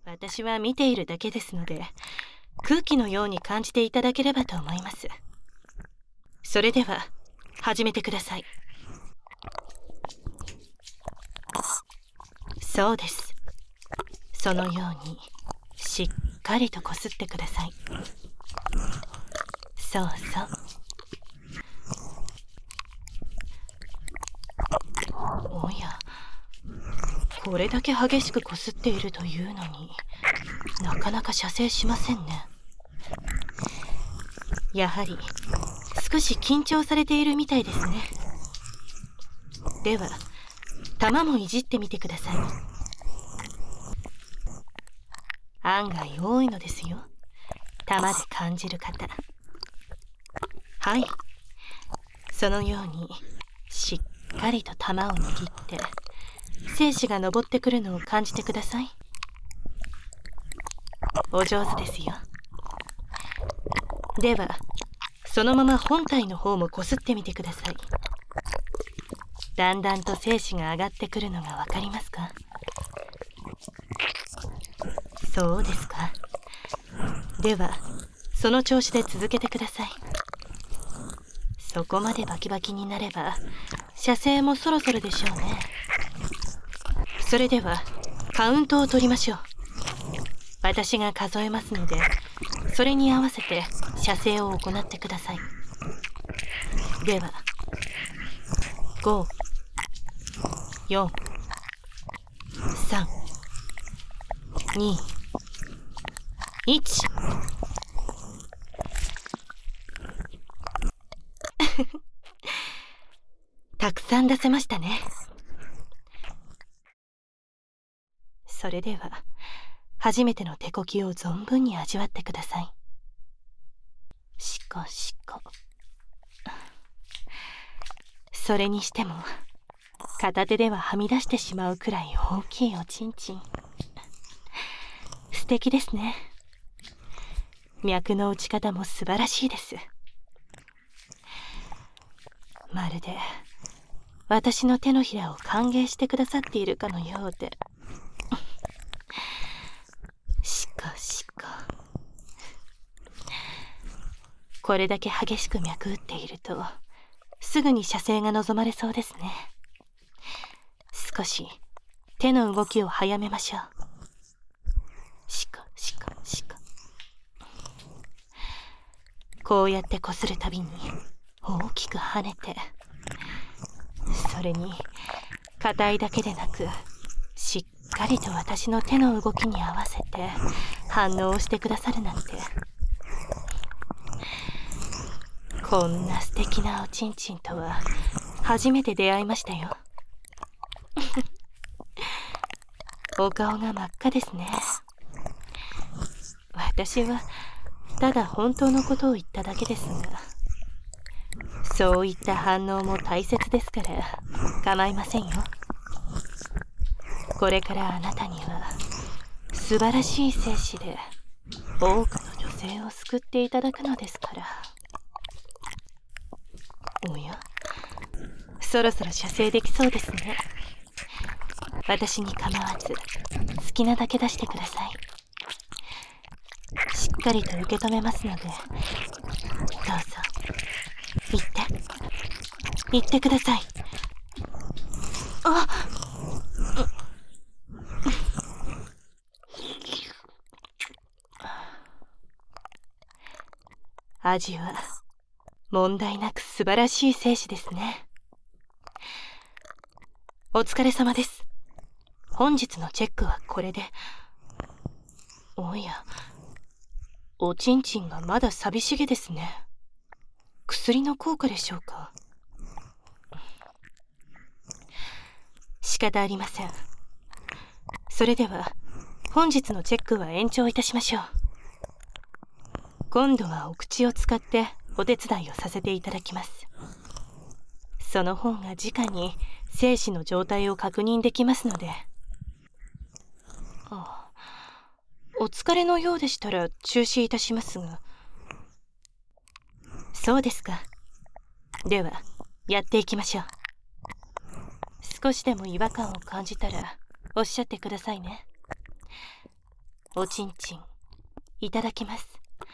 私は見ているだけですので、空気のように感じていただければと思います。それでは始めてください。そうです。そのようにしっかりとこすってください。そうそう。おや、これだけ激しくこすっているというのになかなか射精しませんね。やはり少し緊張されているみたいですね。では玉もいじってみてください。案外多いのですよ、玉で感じる方。はい、そのようにしっかりと玉を握って精子が昇ってくるのを感じてください。お上手ですよ。ではそのまま本体の方もこすってみてください。だんだんと精子が上がってくるのがわかりますか？そうですか。ではその調子で続けてください。そこまでバキバキになれば射精もそろそろでしょうね。それではカウントを取りましょう。私が数えますので、それに合わせて射精を行ってください。では5、4、3、2、1。たくさん出せましたね。それでは初めての手こきを存分に味わってください。しこしこ。それにしても片手でははみ出してしまうくらい大きいおちんちん。素敵ですね。脈の打ち方も素晴らしいです。まるで私の手のひらを歓迎してくださっているかのようで。しこしこ。これだけ激しく脈打っているとすぐに射精が望まれそうですね。少し手の動きを早めましょう。しこしこしこ。こうやってこするたびに大きく跳ねて、それに硬いだけでなくしっかりと私の手の動きに合わせて反応をしてくださるなんて。こんな素敵なおちんちんとは初めて出会いましたよ。お顔が真っ赤ですね。私はただ本当のことを言っただけですが、そういった反応も大切ですから構いませんよ。これからあなたには素晴らしい精子で多くの女性を救っていただくのですから。おや、そろそろ射精できそうですね。私に構わず好きなだけ出してください。しっかりと受け止めますので、どうぞ言ってください。あっ、味は問題なく素晴らしい精子ですね。お疲れ様です。本日のチェックはこれで。おや、おちんちんがまだ寂しげですね。薬の効果でしょうか。仕方ありません。それでは本日のチェックは延長いたしましょう。今度はお口を使ってお手伝いをさせていただきます。その方が直に精子の状態を確認できますので。あ、お疲れのようでしたら中止いたしますが。そうですか。ではやっていきましょう。少しでも違和感を感じたらおっしゃってくださいね。 おちんちんいただきます。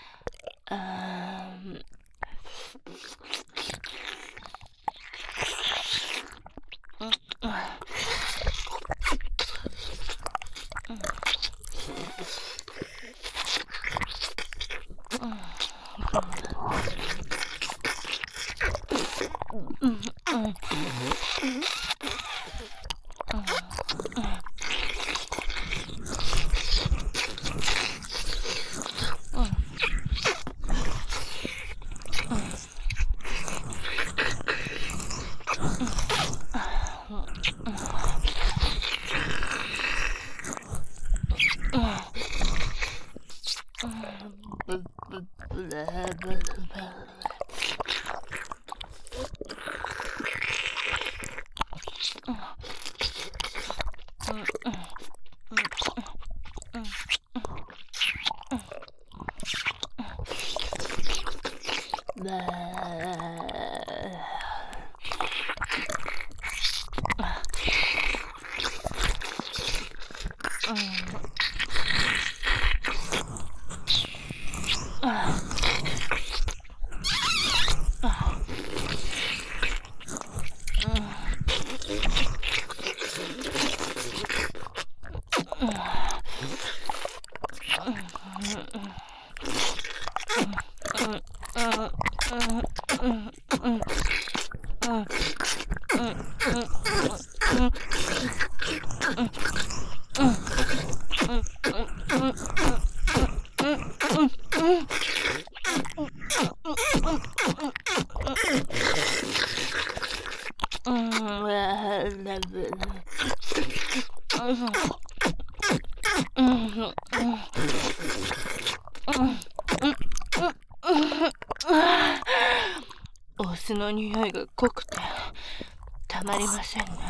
お酢の匂いが濃くてたまりませんね。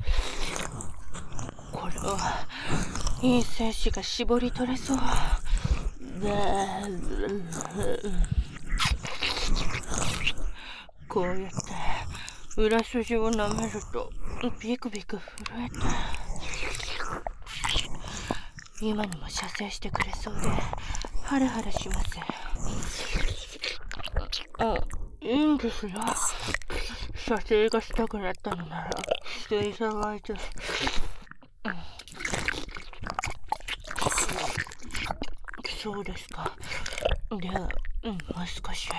これはいい精子が絞り取れそう。こうやって裏筋を舐めるとビクビク震えて、今にも射精してくれそうでハラハラします。いいんですよ。射精がしたくなったのならしていただいて。そうですか。では、もう少し。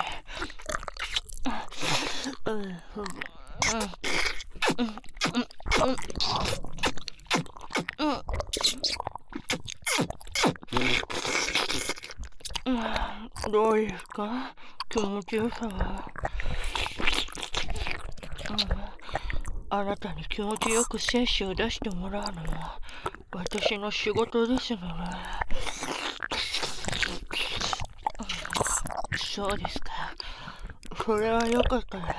どうですか、気持ちよさは。あなたに気持ちよく精子を出してもらうのは私の仕事ですので。そうですか。それはよかったです。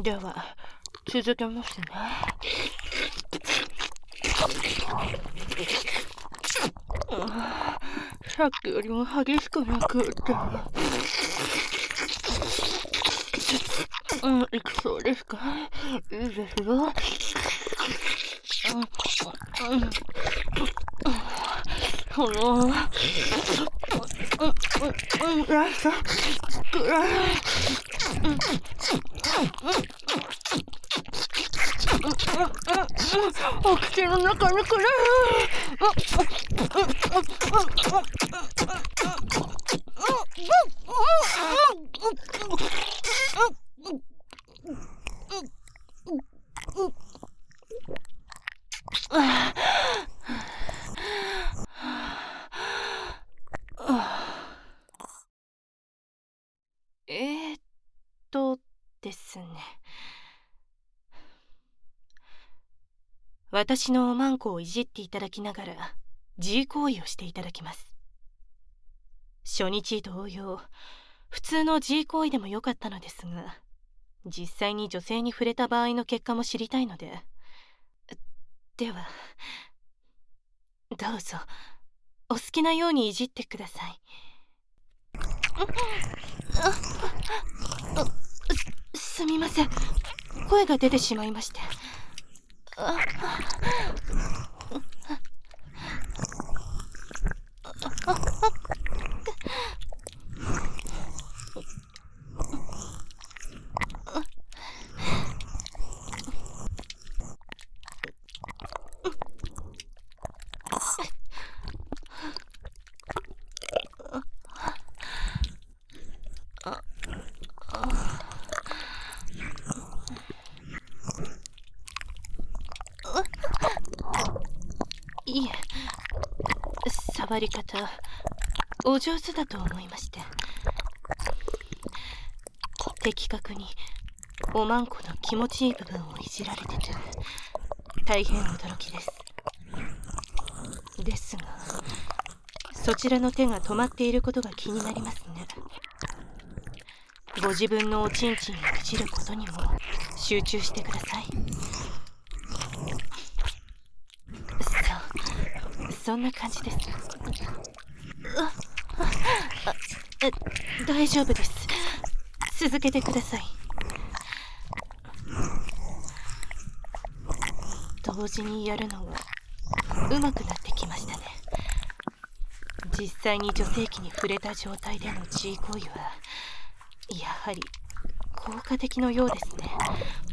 では続けますね。さっきよりも激しくなくって。いくそうですか。いいですよ。ラストくらい。お口の中にくれ。ですね。私のおまんこをいじっていただきながら G 行為をしていただきます。初日同様、普通の G 行為でもよかったのですが、実際に女性に触れた場合の結果も知りたいので。ではどうぞお好きなようにいじってください。すみません、声が出てしまいまして。 いえ、触り方お上手だと思いまして。的確におまんこの気持ちいい部分をいじられてて大変驚きです。ですがそちらの手が止まっていることが気になりますね。ご自分のおちんちんをいじることにも集中してください。そんな感じです。大丈夫です。続けてください。同時にやるのが上手くなってきましたね。実際に女性器に触れた状態での G 行為はやはり効果的のようですね。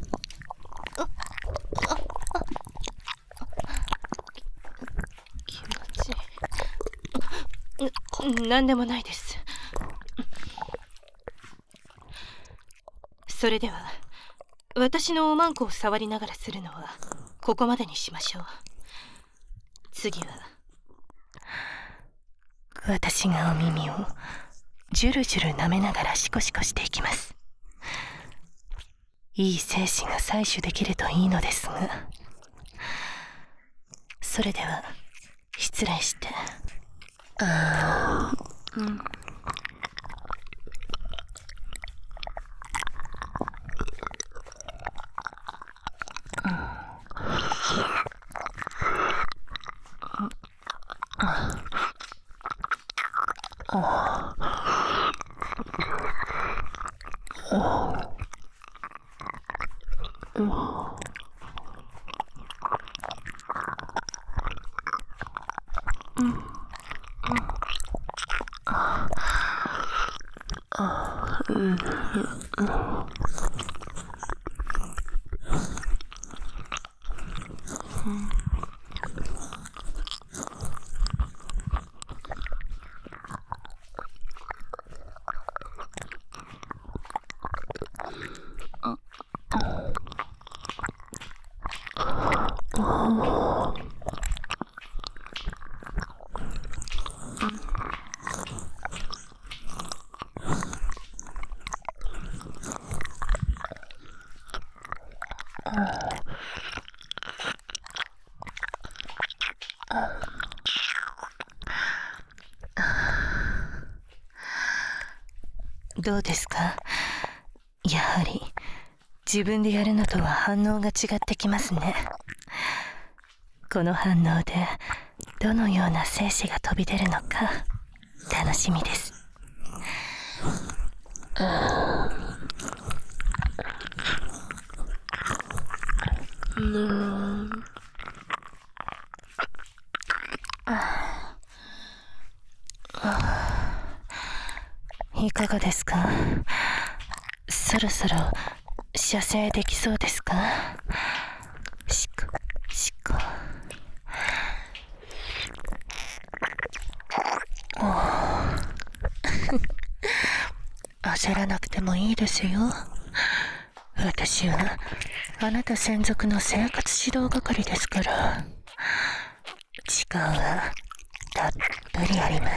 気持ちいい。なんでもないです。それでは私のおまんこを触りながらするのはここまでにしましょう。次は私がお耳をジュルジュル舐めながらシコシコしていきます。いい精子が採取できるといいのですが。それでは失礼して。どうですか？やはり自分でやるのとは反応が違ってきますね。この反応でどのような精子が飛び出るのか楽しみです。いかがですか？そろそろ射精できそうですか？シコシコ。焦らなくてもいいですよ。私はあなた専属の生活指導係ですから。時間はたっぷりあります。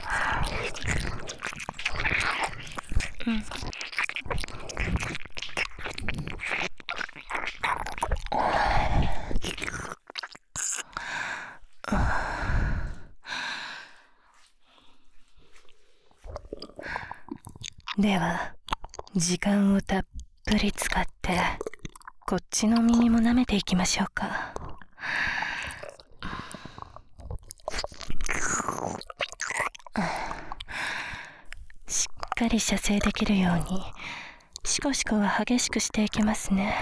では時間をたっぷり使ってこっちの耳も舐めていきましょうか。しっかり射精できるようにシコシコは激しくしていきますね。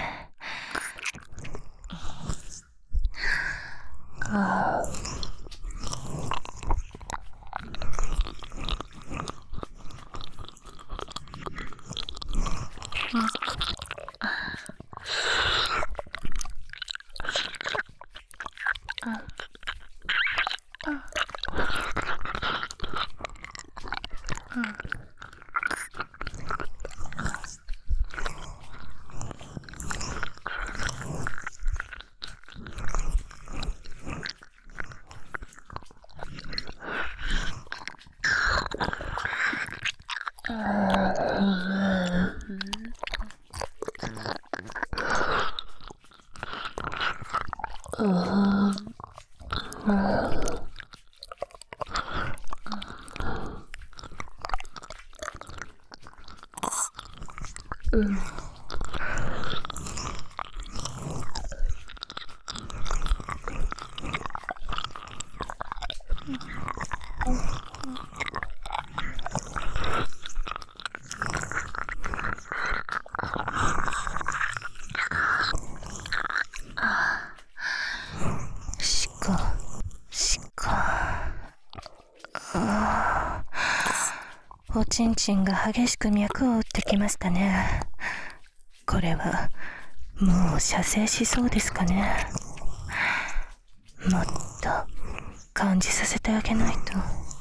おちんちんが激しく脈を打ってきましたね。これはもう射精しそうですかね。もっと感じさせてあげないと。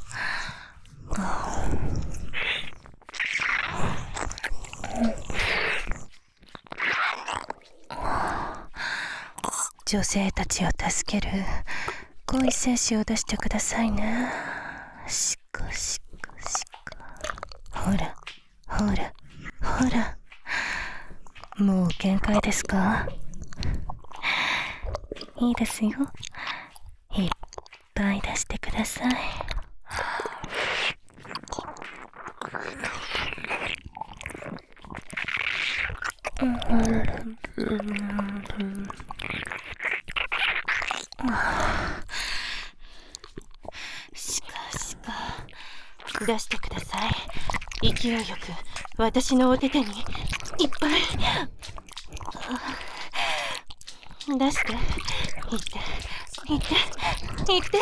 女性たちを助ける恋精子を出してくださいね。しこしこしこ。ほらほらほら、もう限界ですか？いいですよ、いっぱい出してください。しか出してください。勢いよく私のお手手にいっぱい出して。いって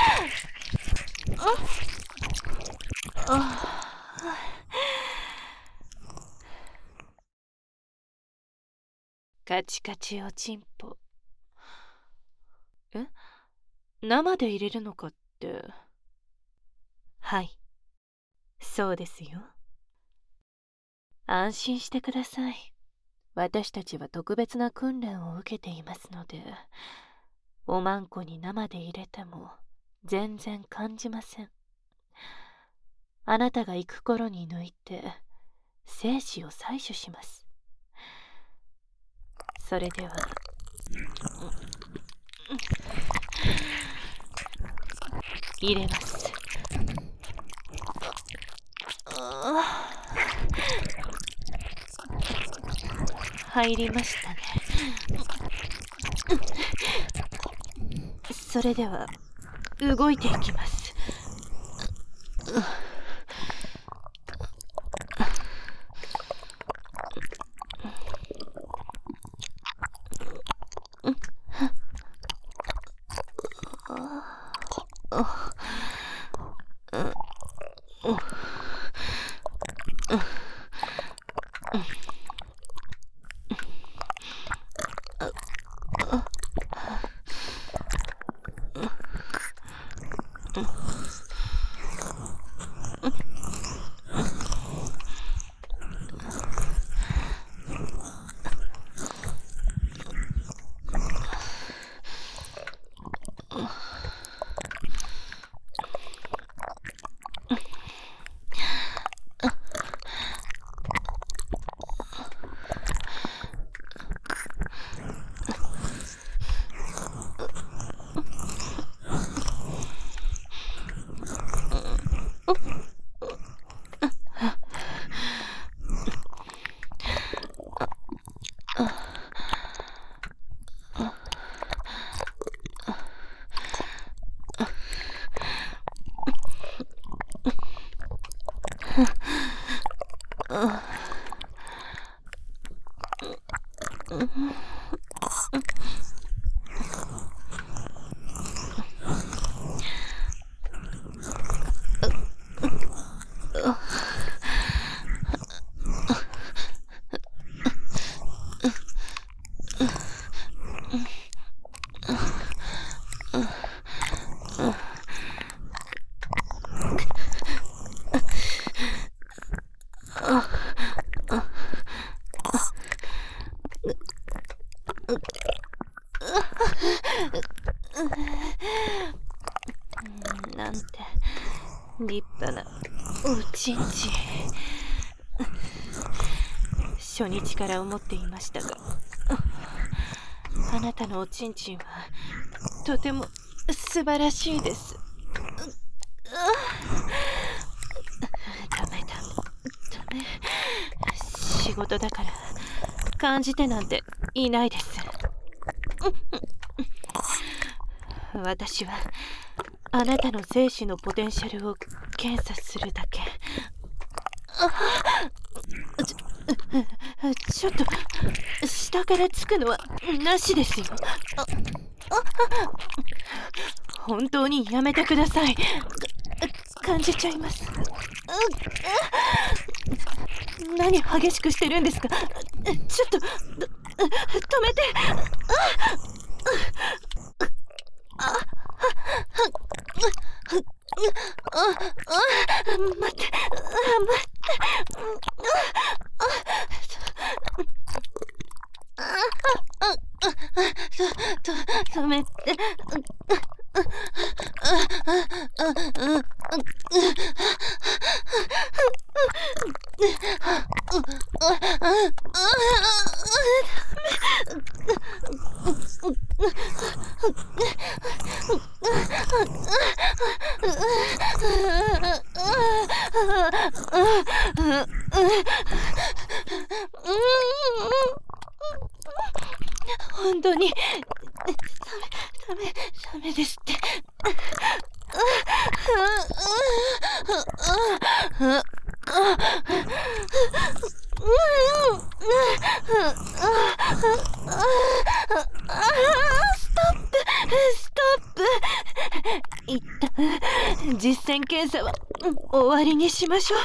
カチカチおちんぽ。生で入れるのかって。はい、そうですよ。安心してください。私たちは特別な訓練を受けていますので、おまんこに生で入れても全然感じません。あなたが行く頃に抜いて精子を採取します。それでは入れます。入りましたね。それでは動いていきます。なんて立派なおちんちん。初日から思っていましたが、あなたのおちんちんはとても素晴らしいです。ダメ。仕事だから感じてなんていないです。私はあなたの精子のポテンシャルを検査するだけ。ちょっと下からつくのはなしですよ。本当にやめてください。感じちゃいます。何激しくしてるんですか。ちょっと止めて。待って。止めて。本当にダメですって。ストップ。一旦実践検査は終わりにしましょう。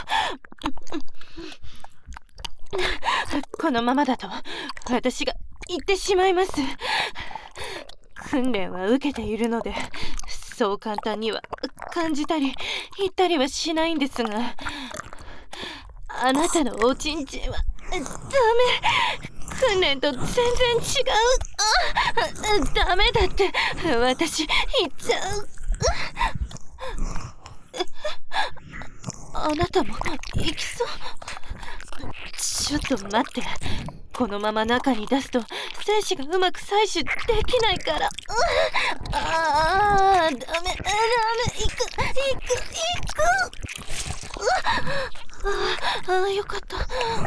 このままだと私が行ってしまいます。訓練は受けているのでそう簡単には感じたり言ったりはしないんですが、あなたのおちんちんはダメ。訓練と全然違う。ダメだって私言っちゃう。あなたも行きそう。ちょっと待って。このまま中に出すと精子がうまく採取できないから。ダメ。行く。よかった。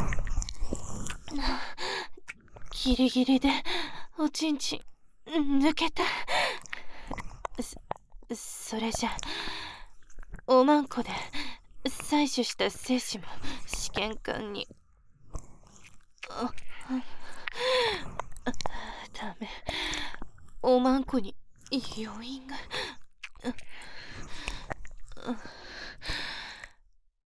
ギリギリでおちんちん抜けた。それじゃおまんこで採取した精子も試験管に。ダメ。おまんこに余韻が。